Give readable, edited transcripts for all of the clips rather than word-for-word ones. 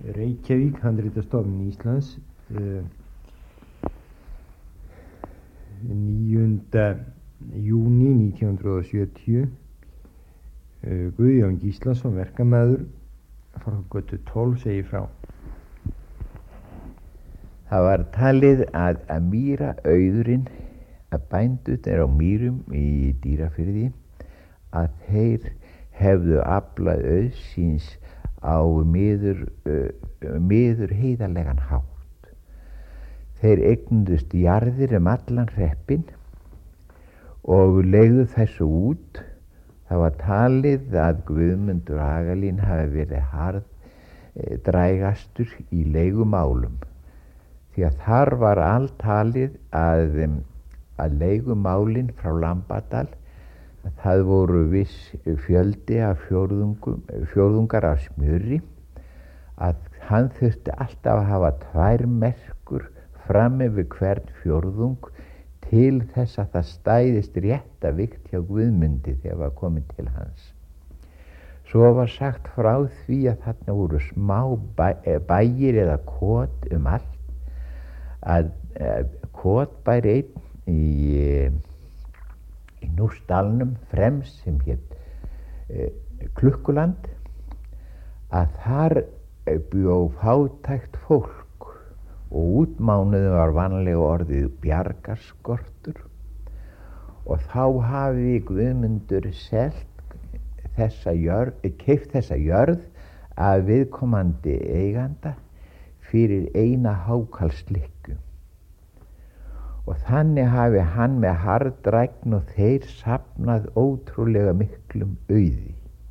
Reykjavík, Handritastofnun Íslands, 9. júní 1970. Guðjón Gíslason, verkamaður frá götu 12, segir frá. Það var talið að mýraauðurinn, að bændurnir á Mýrum í Dýrafirði, að þeir hefðu aflað auðs síns á miður heiðarlegan hátt. Þeir eignuðust jarðir allan hreppinn og leigðu þessu út. Það var talið að Guðmundur Hagalín hafi verið harðdrægastur í leigumálum, því að þar var alltalið að leigumálin frá Lambadal, það voru viss fjöldi af fjórðungar af smjöri, að hann þurfti alltaf að hafa 2 merkur fram yfir hvern fjórðung til þess að það stæðist rétta vikt hjá Guðmundi þegar var komið til hans. Svo var sagt frá því að þarna voru smá bæir eða kot allt, að kot bæri einn í Núsdalnum fremst sem hét Klukkuland, að þar bjó fátækt fólk og útmánuðum var vanlega orðið bjargarskortur, og þá hafi Guðmundur keypt þessa jörð af viðkomandi eiganda fyrir 1 hákarlslykkju, og þannig hafi hann með harðdrægn og þeir safnað ótrúlega miklum auði.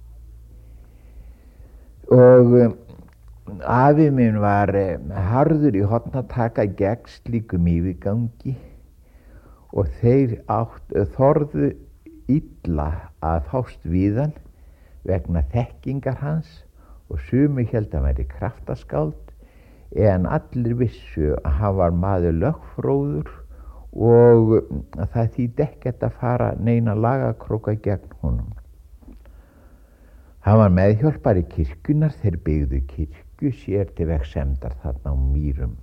Og afi minn var harður í horn að taka gegn slíkum yfirgangi, og þeir þorðu illa að fást við hann vegna þekkingar hans, og sumir héldu að hann væri kraftaskáld, en allir vissu að hann var maður lögfróður og það þýddi ekkert að fara neina lagakróka gegn honum. Hann var meðhjálpari kirkjunnar, þeir byggðu kirkju sér til vegsemdar þarna á Mýrum,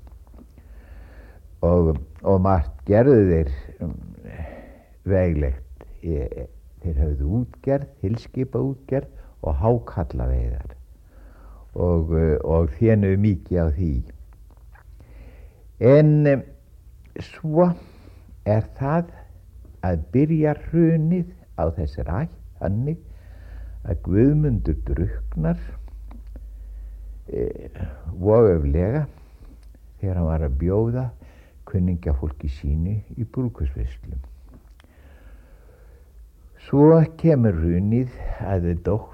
og margt gerðu þeir veglegt. Þeir höfðu útgerð, hilskipaútgerð og hákallaveiðar, og þénuðu mikið á því. En svo það að byrja hrunið á þessari ætt þannig að Guðmundur drukknar voðalega þegar hann var að bjóða kunningjafólki sínu í brúðkaupsveislum. Svo kemur hrunið að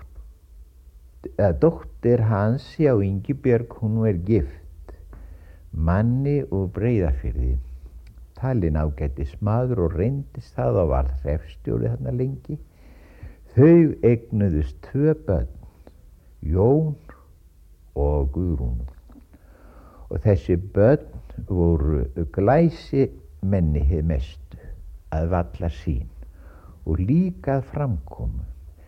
dóttir hans, já Ingibjörg, hún er gift manni úr Breiðafirði, talin ágætis maður og reyndist það og var hreppstjóri þarna lengi. Þau eignuðust 2 börn, Jón og Guðrúnu, og þessi börn voru glæsimenni hið mestu að valla sín og líka að framkomu.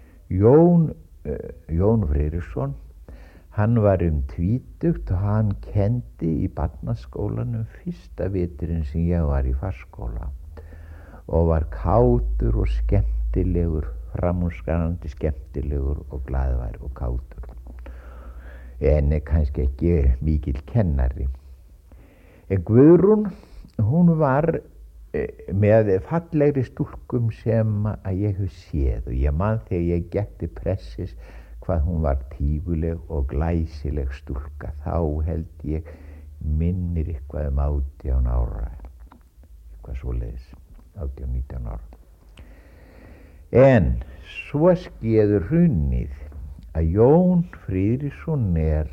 Jón Freyrisson, hann var 20 og hann kenndi í barnaskólanum fyrsta veturinn sem ég var í farskóla, og var kátur og skemmtilegur, framúrskarandi skemmtilegur og glaðvær og kátur, en kannski ekki mikill kennari. En Guðrún, hún var með fallegri stúlkum sem að ég hef séð, og ég man þegar ég gekk til pressis hvað hún var tíguleg og glæsileg stúlka. Þá held ég minnir eitthvað 18 ára, eitthvað svoleiðis, 18-19 ára. En svo skeður hrunið að Jón Friðriksson er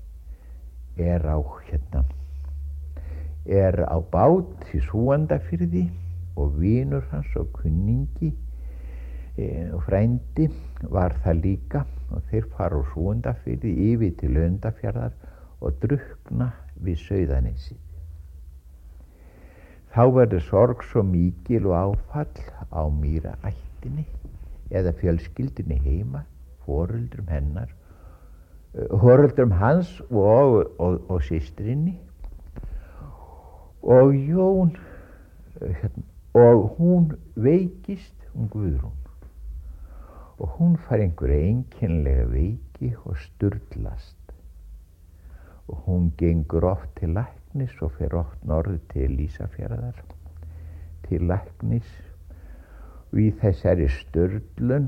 á bát í Súgandafirði, og vinur hans og kunningi og frændi var það líka, og þeir fara á Súgandafirði yfir til Önundarfjarðar og drukkna við Sauðanesið. Þá verður sorg svo mikil og áfall á Mýraættinni eða fjölskyldunni heima, foreldrum hennar, foreldrum hans og systrinni, og Jón og hún veikist, hún Guðrún, og hún fær einhverja einkennilega veiki og sturlast, og hún gengur oft til læknis og fer oft norður til Ísafjarðar til læknis, og í þessari sturlun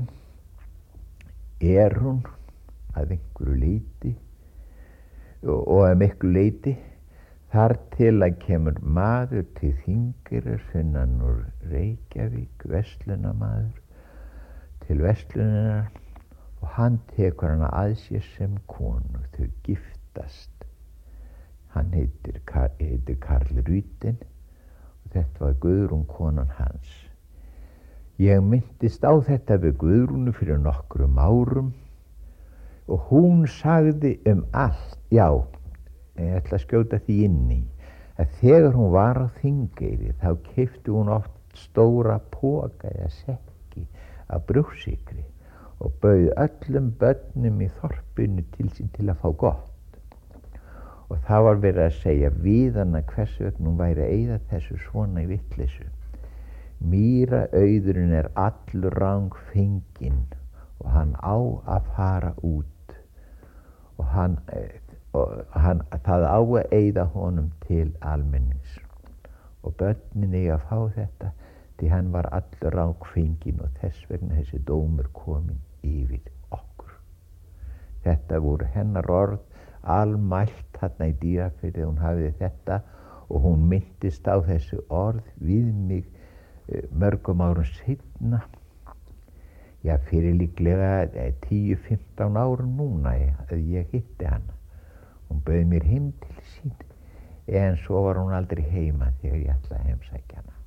hún að einhverju leyti og að miklu leyti þar til að kemur maður til Þingeyrar sunnan úr Reykjavík, verslunarmaður til verslunarinnar, og hann tekur hana að sér sem konu. Þau giftast. Hann heitir Karl Rüthen og þetta var Guðrún konan hans. Ég minntist á þetta við Guðrúnu fyrir nokkrum árum og hún sagði allt, já, ég ætla að skjóta því inn í, að þegar hún var á Þingeyri þá keypti hún oft stóra poka eða sekki af brjóstsykri og bauð öllum börnum í þorpinu til sín til að fá gott. Og það var verið að segja við hana hvers vegna hún væri að eyða þessu svona í vitleysu. Mýraauðurinn er allur rang fenginn og hann á að fara út og það á að eyða honum til almennings. Og börnin eiga að fá þetta því hann var allur rang fenginn og þess vegna þessi dómur kominn yfir okkur. Þetta voru hennar orð almælt þarna í Dýrafirði, hún hafði þetta og hún minntist á þessu orð við mig mörgum árum seinna, já fyrir líklega 10-15 árum núna að ég hitti hana. Hún bauð mér heim til sín en svo var hún aldrei heima þegar ég ætlaði að heimsækja hana.